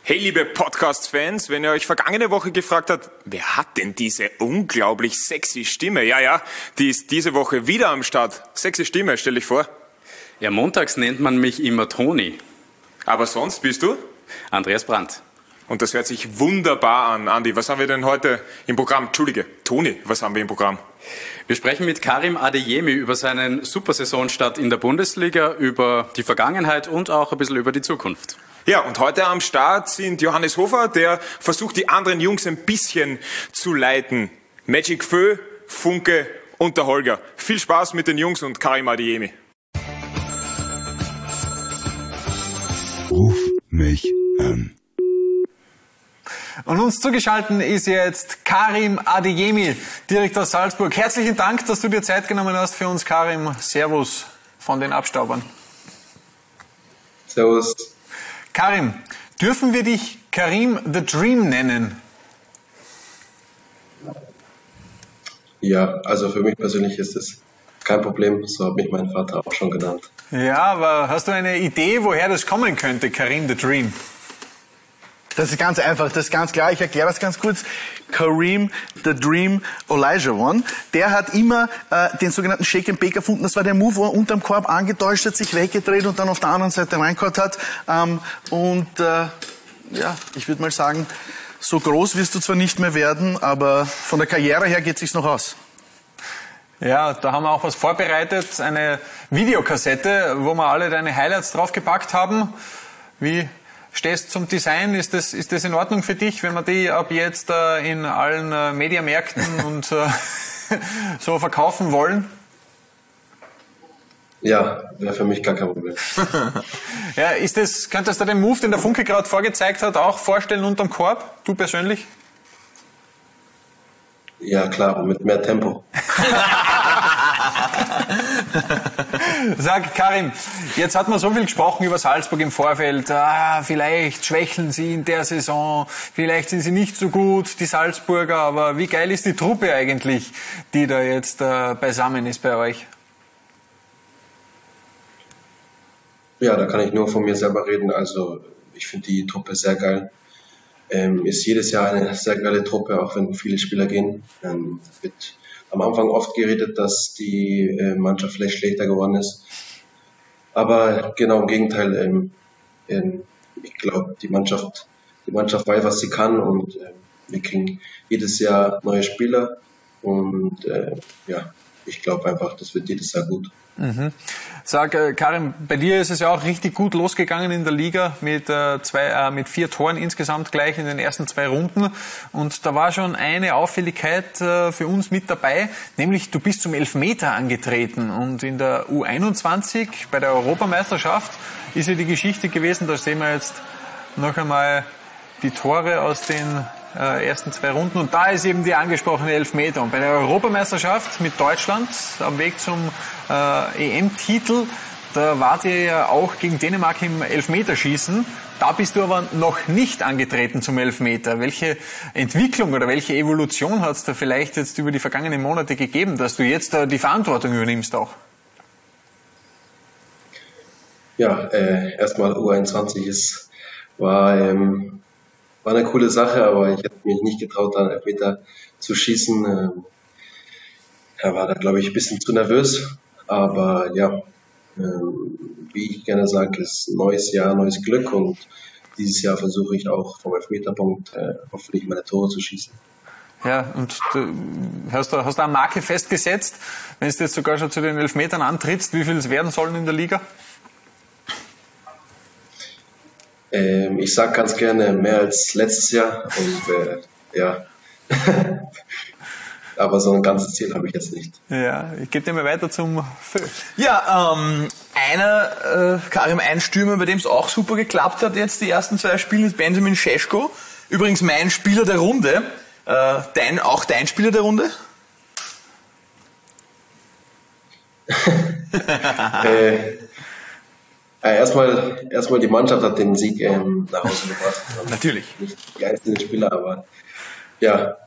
Hey liebe Podcast-Fans, wenn ihr euch vergangene Woche gefragt habt, wer hat denn diese unglaublich sexy Stimme? Ja, die ist diese Woche wieder am Start. Sexy Stimme, stell dich vor. Ja, montags nennt man mich immer Toni. Aber sonst bist du? Andreas Brandt. Und das hört sich wunderbar an. Andi, was haben wir denn heute im Programm? Entschuldige, Toni, was haben wir im Programm? Wir sprechen mit Karim Adeyemi über seinen Supersaisonstart in der Bundesliga, über die Vergangenheit und auch ein bisschen über die Zukunft. Ja, und heute am Start sind Johannes Hofer, der versucht, die anderen Jungs ein bisschen zu leiten. Magic Fö, Funke und der Holger. Viel Spaß mit den Jungs und Karim Adeyemi. Ruf mich an. Und uns zugeschaltet ist jetzt Karim Adeyemi, direkt aus Salzburg. Herzlichen Dank, dass du dir Zeit genommen hast für uns, Karim. Servus von den Abstaubern. Servus. Karim, dürfen wir dich Karim the Dream nennen? Ja, also für mich persönlich ist es kein Problem. So hat mich mein Vater auch schon genannt. Ja, aber hast du eine Idee, woher das kommen könnte, Karim the Dream? Das ist ganz einfach, das ist ganz klar. Ich erkläre das ganz kurz. Kareem the Dream Olajuwon, der hat immer den sogenannten Shake and Bake erfunden. Das war der Move, wo er unterm Korb angetäuscht hat, sich weggedreht und dann auf der anderen Seite reingehauen hat. Ich würde mal sagen, so groß wirst du zwar nicht mehr werden, aber von der Karriere her geht es sich noch aus. Ja, da haben wir auch was vorbereitet, eine Videokassette, wo wir alle deine Highlights draufgepackt haben. Wie stehst zum Design? Ist das in Ordnung für dich, wenn wir die ab jetzt in allen Mediamärkten und so verkaufen wollen? Ja, wäre für mich gar kein Problem. Ja, könntest du den Move, den der Funke gerade vorgezeigt hat, auch vorstellen unterm Korb? Du persönlich? Ja, klar, mit mehr Tempo. Sag, Karim, jetzt hat man so viel gesprochen über Salzburg im Vorfeld. Vielleicht schwächeln sie in der Saison, vielleicht sind sie nicht so gut, die Salzburger, aber wie geil ist die Truppe eigentlich, die da jetzt beisammen ist bei euch? Ja, da kann ich nur von mir selber reden. Also ich finde die Truppe sehr geil. Ist jedes Jahr eine sehr geile Truppe, auch wenn viele Spieler gehen. Wird am Anfang oft geredet, dass die Mannschaft vielleicht schlechter geworden ist. Aber genau im Gegenteil. Ich glaube, die Mannschaft weiß, was sie kann, und wir kriegen jedes Jahr neue Spieler. Und ich glaube einfach, das wird jedes Jahr gut. Mhm. Sag, Karim, bei dir ist es ja auch richtig gut losgegangen in der Liga mit 4 Toren insgesamt gleich in den ersten 2 Runden. Und da war schon eine Auffälligkeit für uns mit dabei, nämlich du bist zum Elfmeter angetreten. Und in der U21 bei der Europameisterschaft ist ja die Geschichte gewesen, da sehen wir jetzt noch einmal die Tore aus den ersten 2 Runden, und da ist eben die angesprochene Elfmeter. Und bei der Europameisterschaft mit Deutschland am Weg zum EM-Titel, da wart ihr ja auch gegen Dänemark im Elfmeterschießen. Da bist du aber noch nicht angetreten zum Elfmeter. Welche Entwicklung oder welche Evolution hat es da vielleicht jetzt über die vergangenen Monate gegeben, dass du jetzt die Verantwortung übernimmst auch? Ja, erstmal U21 war eine coole Sache, aber ich habe mich nicht getraut, da einen Elfmeter zu schießen. Er war da, glaube ich, ein bisschen zu nervös. Aber ja, wie ich gerne sage, ist ein neues Jahr, neues Glück. Und dieses Jahr versuche ich auch vom Elfmeterpunkt hoffentlich meine Tore zu schießen. Ja, und du hast da eine Marke festgesetzt, wenn du jetzt sogar schon zu den Elfmetern antrittst, wie viel es werden sollen in der Liga? Ich sage ganz gerne mehr als letztes Jahr, und aber so ein ganzes Ziel habe ich jetzt nicht. Ja, ich gebe dir mal weiter zum Fö. Ja, Karim, ein Stürmer, bei dem es auch super geklappt hat jetzt die ersten 2 Spiele, ist Benjamin Šeško. Übrigens mein Spieler der Runde. Auch dein Spieler der Runde? Erstmal die Mannschaft hat den Sieg nach Hause gebracht. Natürlich. Nicht die einzelnen Spieler, aber ja,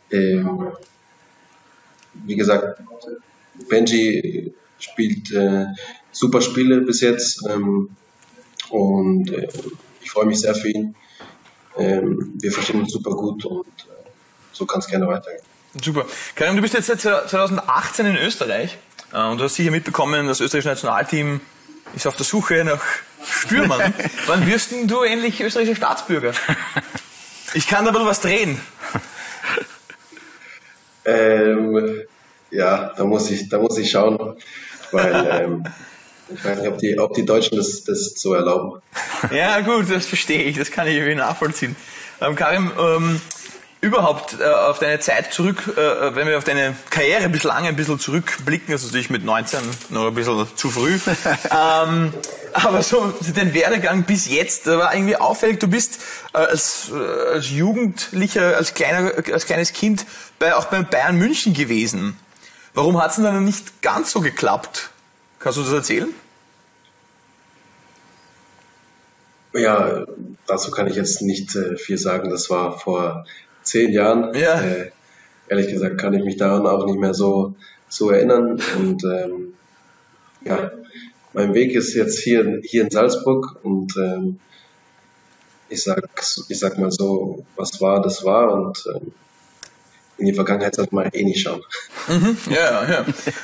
wie gesagt, Benji spielt super Spiele bis jetzt, und ich freue mich sehr für ihn. Wir verstehen uns super gut und so kann es gerne weitergehen. Super. Karim, du bist jetzt seit 2018 in Österreich und du hast sicher mitbekommen, das österreichische Nationalteam ist auf der Suche nach Stürmern. Wann wirst denn du endlich österreichischer Staatsbürger? Ich kann da ein bisschen was drehen. Ja, da muss ich schauen, weil ich weiß nicht, ob die Deutschen das so erlauben. Ja gut, das verstehe ich, das kann ich irgendwie nachvollziehen. Karim, überhaupt auf deine Zeit zurück, wenn wir auf deine Karriere ein bisschen zurückblicken, also natürlich mit 19 noch ein bisschen zu früh, aber so dein Werdegang bis jetzt war irgendwie auffällig. Du bist als Jugendlicher, als kleines Kind auch beim Bayern München gewesen. Warum hat es denn dann nicht ganz so geklappt? Kannst du das erzählen? Ja, dazu kann ich jetzt nicht viel sagen. Das war vor 10 Jahren. Ja. Ehrlich gesagt kann ich mich daran auch nicht mehr so erinnern. Und ja, mein Weg ist jetzt hier in Salzburg und ich sag mal so, was war, das war und in die Vergangenheit sollte man nicht schauen. Mhm, ja.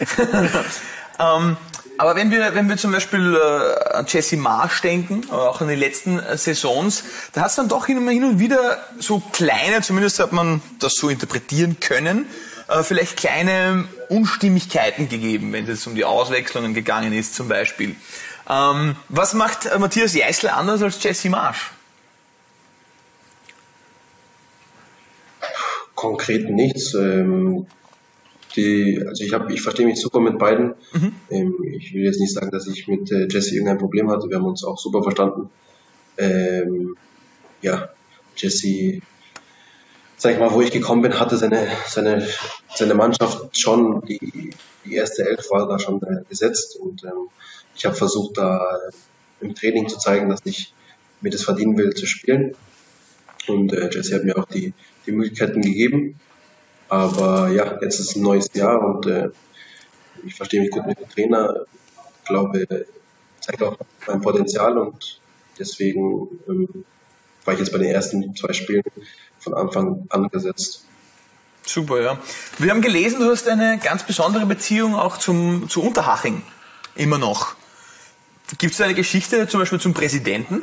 Aber wenn wir zum Beispiel an Jesse Marsch denken, aber auch an die letzten Saisons, da hat es dann doch hin und wieder so kleine, zumindest hat man das so interpretieren können, vielleicht kleine Unstimmigkeiten gegeben, wenn es um die Auswechslungen gegangen ist zum Beispiel. Was macht Matthias Jeißle anders als Jesse Marsch? Konkret nichts. Ich verstehe mich super mit beiden. Ich will jetzt nicht sagen, dass ich mit Jesse irgendein Problem hatte. Wir haben uns auch super verstanden. Ja, Jesse, sag ich mal, wo ich gekommen bin, hatte seine Mannschaft schon, die erste Elf war da schon gesetzt und ich habe versucht, da im Training zu zeigen, dass ich mir das verdienen will, zu spielen. Und Jesse hat mir auch die Möglichkeiten gegeben. Aber ja, jetzt ist ein neues Jahr und ich verstehe mich gut mit dem Trainer. Ich glaube, zeigt auch mein Potenzial und deswegen war ich jetzt bei den ersten 2 Spielen von Anfang an gesetzt. Super, ja. Wir haben gelesen, du hast eine ganz besondere Beziehung auch zu Unterhaching. Immer noch. Gibt es eine Geschichte zum Beispiel zum Präsidenten?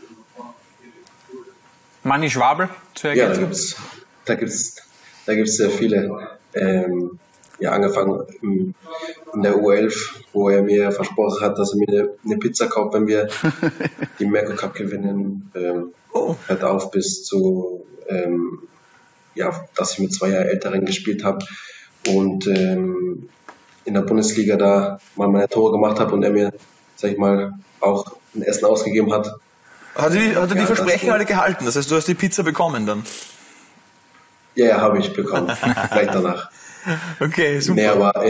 Manni Schwabel zu ergänzen? Ja, da gibt's sehr viele. Ja, angefangen in der U11, wo er mir versprochen hat, dass er mir eine Pizza kauft, wenn wir den Merkur Cup gewinnen. Hört auf bis zu, dass ich mit 2 Jahre Älteren gespielt habe und in der Bundesliga da mal meine Tore gemacht habe und er mir, sag ich mal, auch ein Essen ausgegeben hat. Hat er die Versprechen alle gehalten? Das heißt, du hast die Pizza bekommen dann? Ja, habe ich bekommen. Gleich danach. Okay, super. Nee, aber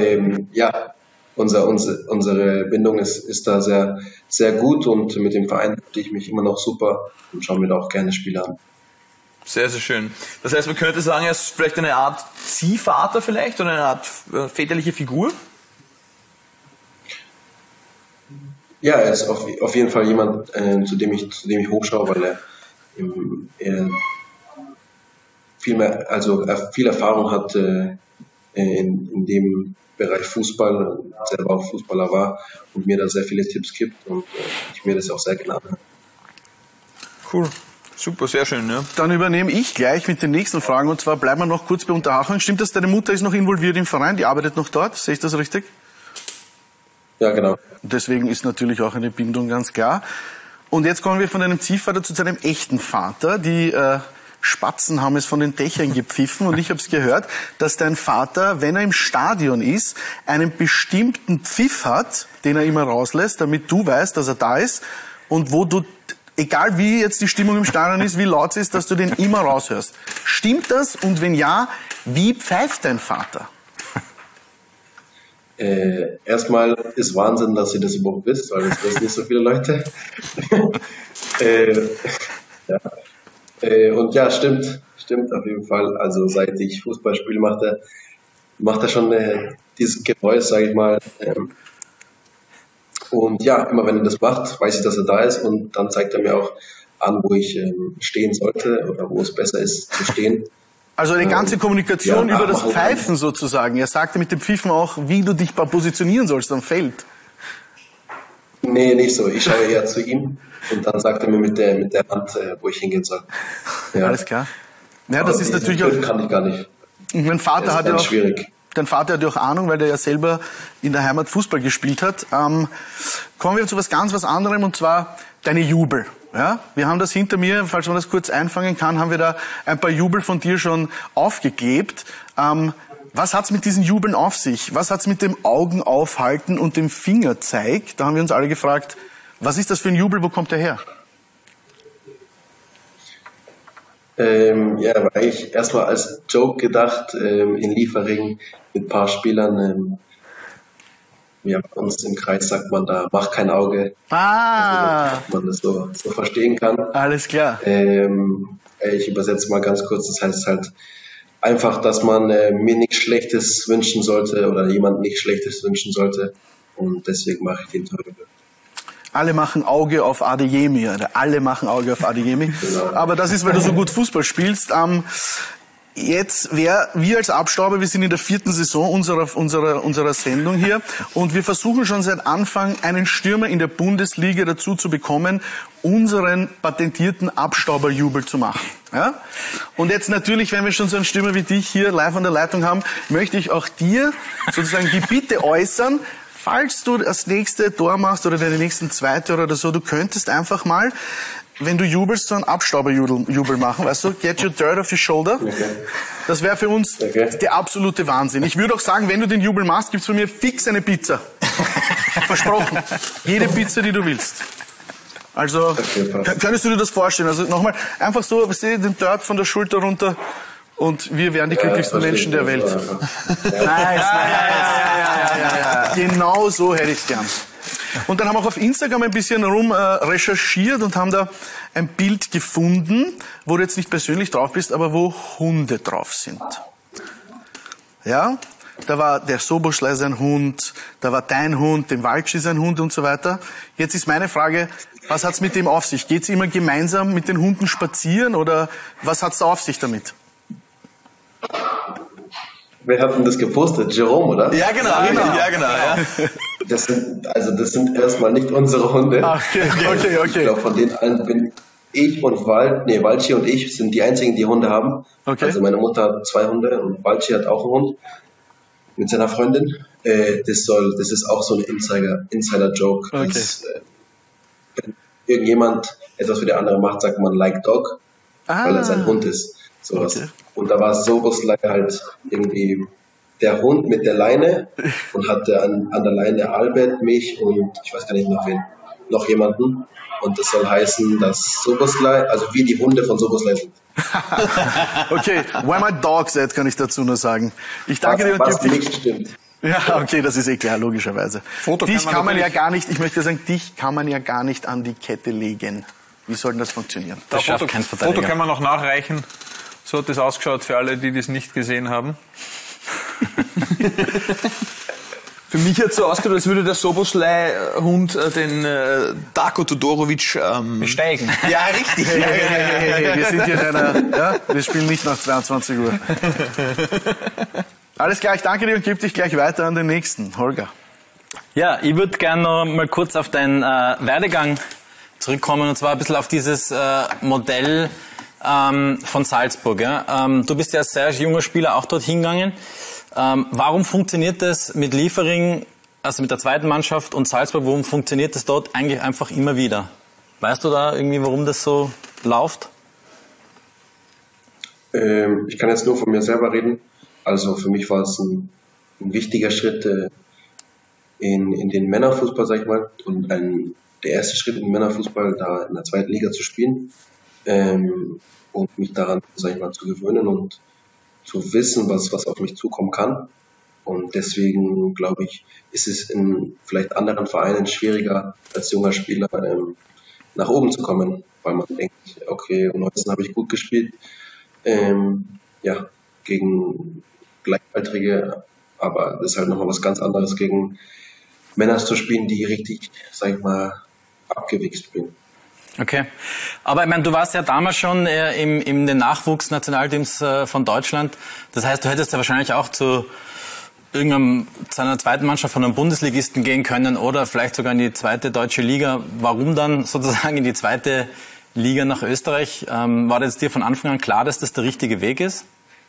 unsere Bindung ist da sehr, sehr gut und mit dem Verein fühle ich mich immer noch super und schaue mir da auch gerne Spiele an. Sehr, sehr schön. Das heißt, man könnte sagen, er ist vielleicht eine Art Ziehvater vielleicht oder eine Art väterliche Figur? Ja, er ist auf jeden Fall jemand, zu dem ich hochschaue, weil er viel Erfahrung hat in dem Bereich Fußball, selber auch Fußballer war und mir da sehr viele Tipps gibt und ich mir das auch sehr gerne anhöre. Cool. Super, sehr schön, ja. Dann übernehme ich gleich mit den nächsten Fragen und zwar bleiben wir noch kurz bei Unterhaching. Stimmt das, deine Mutter ist noch involviert im Verein, die arbeitet noch dort? Sehe ich das richtig? Ja, genau. Deswegen ist natürlich auch eine Bindung ganz klar. Und jetzt kommen wir von deinem Ziehvater zu deinem echten Vater. Die Spatzen haben es von den Dächern gepfiffen und ich habe es gehört, dass dein Vater, wenn er im Stadion ist, einen bestimmten Pfiff hat, den er immer rauslässt, damit du weißt, dass er da ist und wo du, egal wie jetzt die Stimmung im Stadion ist, wie laut sie ist, dass du den immer raushörst. Stimmt das? Und wenn ja, wie pfeift dein Vater? Erstmal ist Wahnsinn, dass ihr das überhaupt wisst, weil das wissen nicht so viele Leute. Und ja, stimmt auf jeden Fall. Also seit ich Fußball spiele, macht er schon dieses Geräusch, sage ich mal. Und ja, immer wenn er das macht, weiß ich, dass er da ist und dann zeigt er mir auch an, wo ich stehen sollte oder wo es besser ist zu stehen. Also eine ganze Kommunikation über das Pfeifen sozusagen. Er sagte mit dem Pfiffen auch, wie du dich positionieren sollst am Feld. Nee, nicht so. Ich schaue eher zu ihm und dann sagt er mir mit der Hand, wo ich hingehen soll. Ja. Alles klar. Ja, das ist natürlich auch... kann ich gar nicht. Mein Vater hat ja auch... schwierig. Dein Vater hat ja auch Ahnung, weil der ja selber in der Heimat Fußball gespielt hat. Kommen wir zu was anderem, und zwar deine Jubel. Ja, wir haben das hinter mir, falls man das kurz einfangen kann, haben wir da ein paar Jubel von dir schon aufgeklebt. Was hat's mit diesen Jubeln auf sich? Was hat's mit dem Augen aufhalten und dem Fingerzeig? Da haben wir uns alle gefragt, was ist das für ein Jubel, wo kommt der her? Ja, war ich erstmal als Joke gedacht, in Liefering mit ein paar Spielern. Ja, bei uns im Kreis sagt man da, mach kein Auge. Also, man das so verstehen kann. Alles klar. Ich übersetze mal ganz kurz, das heißt halt einfach, dass man mir nichts Schlechtes wünschen sollte oder jemand nichts Schlechtes wünschen sollte, und deswegen mache ich den Teufel. Alle machen Auge auf Adeyemi, oder alle machen Auge auf Adeyemi. Genau. Aber das ist, weil du so gut Fußball spielst. Jetzt wir als Abstauber, wir sind in der 4. Saison unserer Sendung hier, und wir versuchen schon seit Anfang einen Stürmer in der Bundesliga dazu zu bekommen, unseren patentierten Abstauberjubel zu machen. Ja? Und jetzt natürlich, wenn wir schon so einen Stürmer wie dich hier live an der Leitung haben, möchte ich auch dir sozusagen die Bitte äußern, falls du das nächste Tor machst oder deine nächsten 2 Tore oder so, du könntest einfach mal, wenn du jubelst, so einen Abstauberjubel machen, weißt du? Get your dirt off your shoulder. Okay. Das wäre für uns der absolute Wahnsinn. Ich würde auch sagen, wenn du den Jubel machst, gibt's von mir fix eine Pizza. Versprochen. Jede Pizza, die du willst. Also, könntest du dir das vorstellen? Also nochmal, einfach so, weißt du, den Dirt von der Schulter runter, und wir wären die glücklichsten Menschen der Welt. Nice. Genau so hätte ich's gern. Und dann haben wir auch auf Instagram ein bisschen recherchiert und haben da ein Bild gefunden, wo du jetzt nicht persönlich drauf bist, aber wo Hunde drauf sind. Ja, da war der Soboschlei sein Hund, da war dein Hund, dem Walci sein Hund und so weiter. Jetzt ist meine Frage, was hat's mit dem auf sich? Geht's immer gemeinsam mit den Hunden spazieren oder was hat's da auf sich damit? Wer hat denn das gepostet? Jerome, oder? Ja, genau. Ja. Das sind erstmal nicht unsere Hunde. Okay. Ich glaube, von denen allen bin ich und Walci und ich sind die einzigen, die Hunde haben. Okay. Also meine Mutter hat 2 Hunde und Walci hat auch einen Hund mit seiner Freundin. Das ist auch so ein Insider-Joke. Okay. Wenn irgendjemand etwas für die andere macht, sagt man like dog, weil er sein Hund ist. Sowas. Okay. Und da war Soboslai halt irgendwie der Hund mit der Leine und hatte an der Leine Albert, mich und ich weiß gar nicht noch jemanden. Und das soll heißen, dass Soboslai, also wie die Hunde von Soboslai sind. Okay, where my dog's at, kann ich dazu nur sagen. Ich danke dir und was nicht stimmt. Ja, okay, das ist klar, logischerweise. Dich kann man ja gar nicht, ich möchte sagen, dich kann man ja gar nicht an die Kette legen. Wie soll denn das funktionieren? Das schafft kein Verteidiger. Foto können wir noch nachreichen. So hat das ausgeschaut für alle, die das nicht gesehen haben. Für mich hat es so ausgeschaut, als würde der Soboslai-Hund den Darko Todorovic besteigen. Ja, richtig. Hey, wir sind hier in einer, wir spielen nicht nach 22 Uhr. Alles klar, ich danke dir und gebe dich gleich weiter an den nächsten. Holger. Ja, ich würde gerne noch mal kurz auf deinen Werdegang zurückkommen, und zwar ein bisschen auf dieses Modell von Salzburg. Ja? Du bist ja als sehr junger Spieler auch dort hingegangen. Warum funktioniert das mit Liefering, also mit der zweiten Mannschaft, und Salzburg, warum funktioniert das dort eigentlich einfach immer wieder? Weißt du da irgendwie, warum das so läuft? Ich kann jetzt nur von mir selber reden. Also für mich war es ein wichtiger Schritt in den Männerfußball, sag ich mal, und der erste Schritt in den Männerfußball, da in der 2. Liga zu spielen. Und mich daran, sag ich mal, zu gewöhnen und zu wissen, was auf mich zukommen kann. Und deswegen, glaube ich, ist es in vielleicht anderen Vereinen schwieriger, als junger Spieler nach oben zu kommen, weil man denkt, okay, und heute habe ich gut gespielt, gegen Gleichaltrige, aber das ist halt nochmal was ganz anderes, gegen Männer zu spielen, die richtig, sag ich mal, abgewichst spielen. Okay. Aber ich meine, du warst ja damals schon in den Nachwuchsnationalteams von Deutschland. Das heißt, du hättest ja wahrscheinlich auch zu einer zweiten Mannschaft von einem Bundesligisten gehen können oder vielleicht sogar in die zweite deutsche Liga. Warum dann sozusagen in die zweite Liga nach Österreich? War das dir von Anfang an klar, dass das der richtige Weg ist?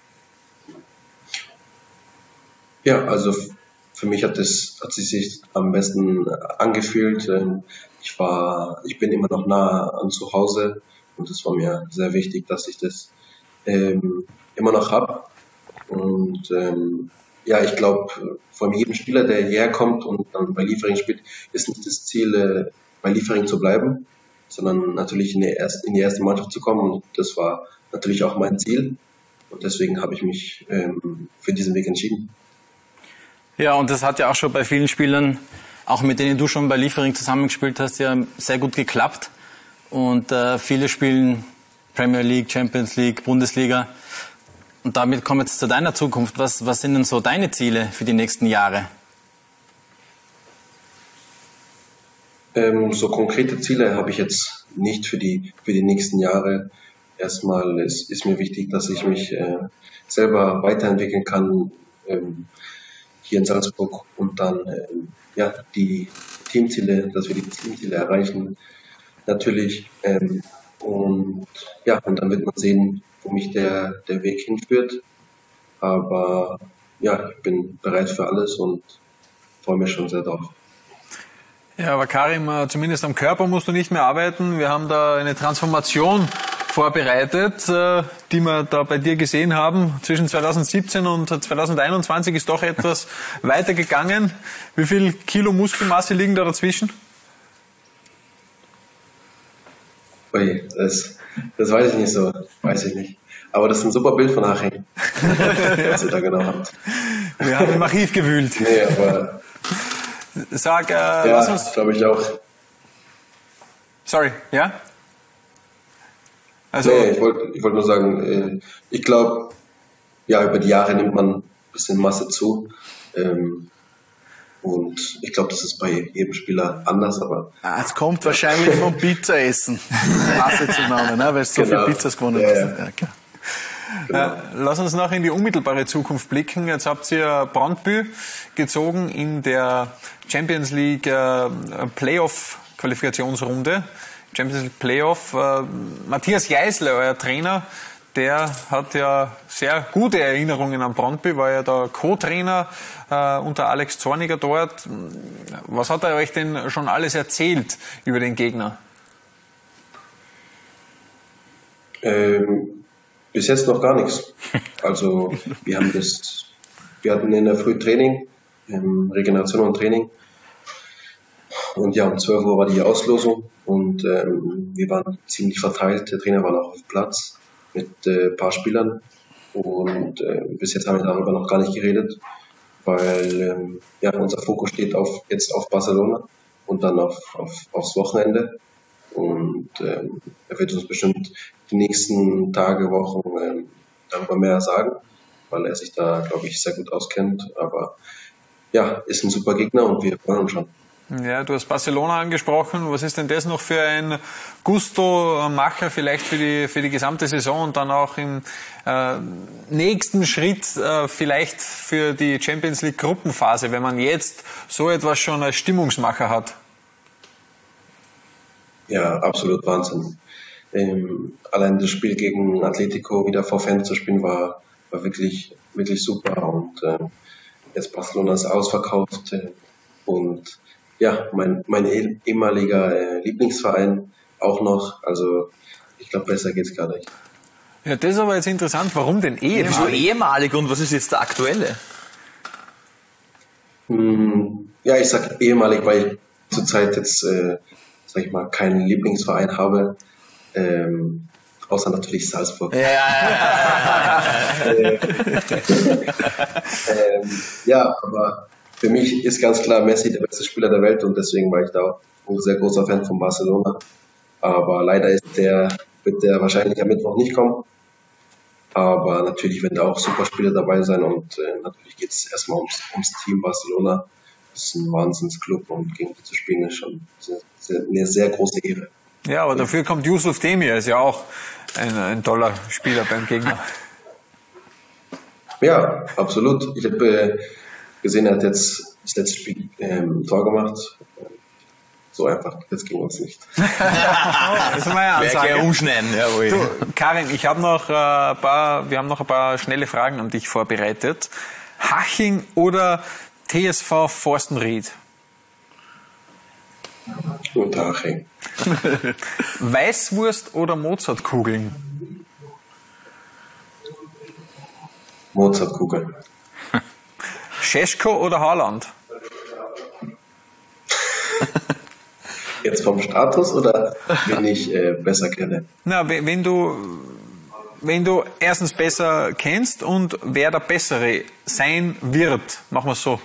Ja, also für mich hat sich am besten angefühlt. Ich bin immer noch nah an zu Hause und es war mir sehr wichtig, dass ich das immer noch habe. Und ja, ich glaube, von jedem Spieler, der hierher kommt und dann bei Liefering spielt, ist nicht das Ziel, bei Liefering zu bleiben, sondern natürlich in die erste Mannschaft zu kommen. Und das war natürlich auch mein Ziel. Und deswegen habe ich mich für diesen Weg entschieden. Ja, und das hat ja auch schon bei vielen Spielern, auch mit denen du schon bei Liefering zusammengespielt hast, ja sehr gut geklappt. Und viele spielen Premier League, Champions League, Bundesliga. Und damit kommen wir jetzt zu deiner Zukunft. Was sind denn so deine Ziele für die nächsten Jahre? So konkrete Ziele habe ich jetzt nicht für die nächsten Jahre. Erstmal ist mir wichtig, dass ich mich selber weiterentwickeln kann hier in Salzburg und dann ja die Teamziele, dass wir die Teamziele erreichen natürlich und ja, und dann wird man sehen, wo mich der Weg hinführt. Aber ja, ich bin bereit für alles und freue mich schon sehr drauf. Ja, aber Karim, zumindest am Körper musst du nicht mehr arbeiten. Wir haben da eine Transformation vorbereitet, die wir da bei dir gesehen haben. Zwischen 2017 und 2021 ist doch etwas weitergegangen. Wie viel Kilo Muskelmasse liegen da dazwischen? Ui, das weiß ich nicht so. Weiß ich nicht. Aber das ist ein super Bild von Achim, was ihr da genau habt. Wir haben im Archiv gewühlt. Nee, aber sag, ja, lass uns... glaube ich auch. Sorry, ja? Also, nee, ich wollte nur sagen, ich glaube, ja, über die Jahre nimmt man ein bisschen Masse zu. Und ich glaube, das ist bei jedem Spieler anders, aber... Es kommt wahrscheinlich vom Pizzaessen. Masse zueinander, ne? Weil es so viel Pizzas gewonnen hast. Ja, klar. Genau. Lass uns noch in die unmittelbare Zukunft blicken. Jetzt habt ihr Brøndby gezogen in der Champions League Playoff-Qualifikationsrunde. Champions League Playoff. Matthias Jeißle, euer Trainer, der hat ja sehr gute Erinnerungen an Brøndby, war ja der Co-Trainer unter Alex Zorniger dort. Was hat er euch denn schon alles erzählt über den Gegner? Bis jetzt noch gar nichts. Also wir hatten in der Früh Training, Regeneration und Training. Und ja, um 12 Uhr war die Auslosung und wir waren ziemlich verteilt. Der Trainer war noch auf Platz mit ein paar Spielern und bis jetzt haben wir darüber noch gar nicht geredet, weil ja, unser Fokus steht jetzt auf Barcelona und dann aufs Wochenende. Und er wird uns bestimmt die nächsten Tage, Wochen darüber mehr sagen, weil er sich da, glaube ich, sehr gut auskennt. Aber ja, ist ein super Gegner und wir freuen uns schon. Ja, du hast Barcelona angesprochen. Was ist denn das noch für ein Gusto-Macher vielleicht für die gesamte Saison und dann auch im nächsten Schritt vielleicht für die Champions League Gruppenphase, wenn man jetzt so etwas schon als Stimmungsmacher hat? Ja, absolut Wahnsinn. Allein das Spiel gegen Atletico wieder vor Fans zu spielen war wirklich, wirklich super und jetzt Barcelona ist ausverkauft und ja, mein ehemaliger Lieblingsverein auch noch, also ich glaube, besser geht's gar nicht. Ja, das ist aber jetzt interessant, warum denn ehemalig? Wieso ehemalig und was ist jetzt der aktuelle? Ja, ich sag ehemalig, weil ich zurzeit jetzt, sag ich mal, keinen Lieblingsverein habe, außer natürlich Salzburg. Ja, aber für mich ist ganz klar Messi der beste Spieler der Welt und deswegen war ich da auch ein sehr großer Fan von Barcelona. Aber leider wird der wahrscheinlich am Mittwoch nicht kommen. Aber natürlich werden da auch super Spieler dabei sein und natürlich geht es erstmal ums Team Barcelona. Das ist ein Wahnsinnsclub und gegen die zu spielen ist schon eine sehr große Ehre. Ja, aber dafür kommt Yusuf Demir, ist ja auch ein toller Spieler beim Gegner. Ja, absolut. Ich habe gesehen, er hat jetzt das letzte Spiel Tor gemacht. So einfach, jetzt ging uns nicht. Das ist mal eine Ansage. Gleich umschneiden, jawohl. Du, Karin, wir haben noch ein paar schnelle Fragen an dich vorbereitet. Haching oder TSV Forstenried? Unterhaching. Weißwurst oder Mozartkugeln? Mozartkugeln. Scheschko oder Haaland? Jetzt vom Status oder wen ich besser kenne? Na, wenn du erstens besser kennst und wer der Bessere sein wird, machen wir es so.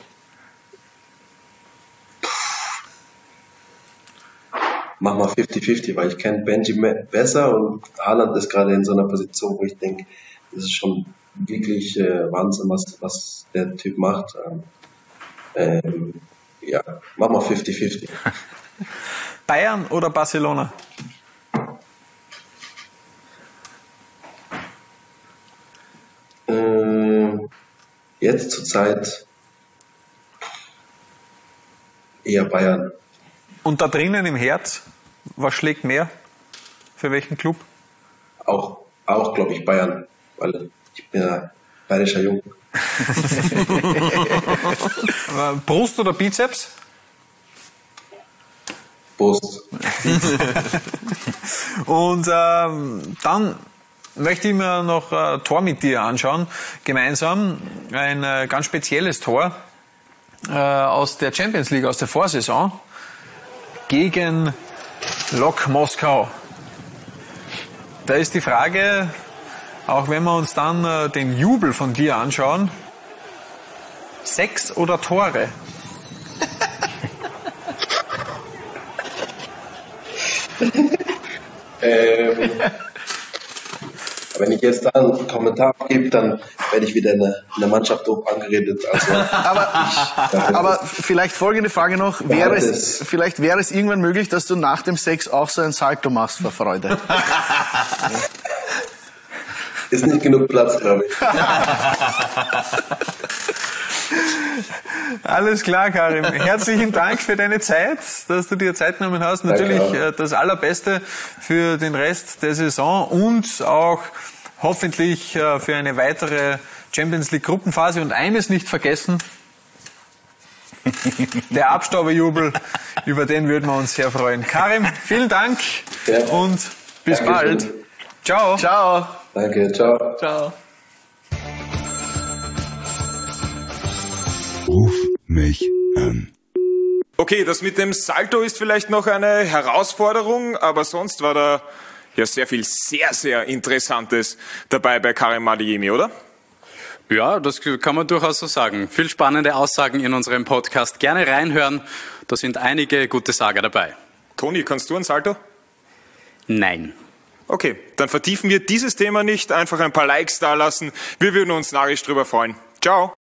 Mach mal 50-50, weil ich kenne Benji besser und Haaland ist gerade in so einer Position, wo ich denke, das ist schon wirklich Wahnsinn, was der Typ macht. Ja, mach mal 50-50. Bayern oder Barcelona? Jetzt zur Zeit eher Bayern. Und da drinnen im Herz, was schlägt mehr? Für welchen Club? Auch glaube ich, Bayern, weil ich bin ja bayerischer Jung. Brust oder Bizeps? Brust. Und dann möchte ich mir noch ein Tor mit dir anschauen, gemeinsam. Ein ganz spezielles Tor aus der Champions League, aus der Vorsaison gegen Lok Moskau. Da ist die Frage, auch wenn wir uns dann den Jubel von dir anschauen, 6 oder Tore? Wenn ich jetzt da einen Kommentar gebe, dann werde ich wieder in der Mannschaft hoch angeredet. Also, Aber vielleicht folgende Frage noch. Vielleicht wäre es irgendwann möglich, dass du nach dem Sex auch so ein Salto machst vor Freude. Ist nicht genug Platz, glaube ich. Alles klar, Karim. Herzlichen Dank für deine Zeit, dass du dir Zeit genommen hast. Natürlich das Allerbeste für den Rest der Saison und auch hoffentlich für eine weitere Champions League Gruppenphase. Und eines nicht vergessen, der Abstauberjubel, über den würden wir uns sehr freuen. Karim, vielen Dank und bis bald. Ciao. Ciao. Danke, ciao. Ciao. Ruf mich an. Okay, das mit dem Salto ist vielleicht noch eine Herausforderung, aber sonst war da ja sehr viel sehr, sehr Interessantes dabei bei Karim Adeyemi, oder? Ja, das kann man durchaus so sagen. Viel spannende Aussagen in unserem Podcast. Gerne reinhören, da sind einige gute Sager dabei. Toni, kannst du ein Salto? Nein. Okay, dann vertiefen wir dieses Thema nicht, einfach ein paar Likes da lassen. Wir würden uns narrisch drüber freuen. Ciao.